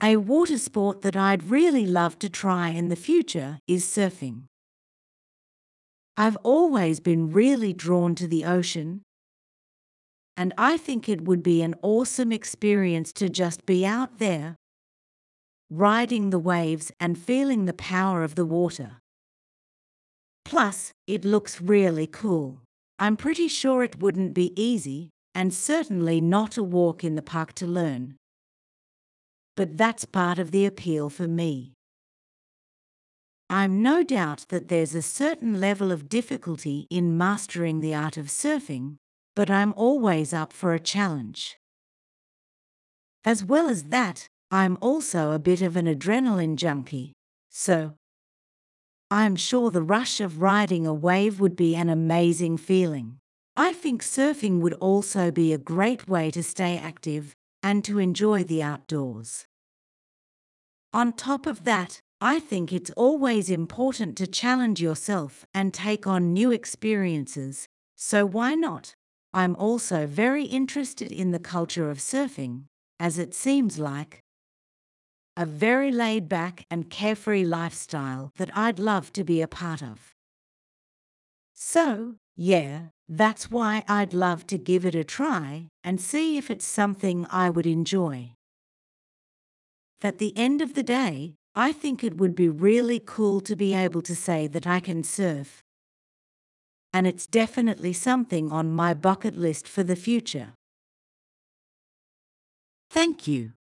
A water sport that I'd really love to try in the future is surfing. I've always been really drawn to the ocean, and I think it would be an awesome experience to just be out there, riding the waves and feeling the power of the water. Plus, it looks really cool. I'm pretty sure it wouldn't be easy, and certainly not a walk in the park to learn. But that's part of the appeal for me. I'm no doubt that there's a certain level of difficulty in mastering the art of surfing, but I'm always up for a challenge. As well as that, I'm also a bit of an adrenaline junkie, so I'm sure the rush of riding a wave would be an amazing feeling. I think surfing would also be a great way to stay active and to enjoy the outdoors. On top of that, I think it's always important to challenge yourself and take on new experiences, so why not? I'm also very interested in the culture of surfing, as it seems like a very laid-back and carefree lifestyle that I'd love to be a part of. So, yeah, that's why I'd love to give it a try and see if it's something I would enjoy. At the end of the day, I think it would be really cool to be able to say that I can surf. And it's definitely something on my bucket list for the future. Thank you.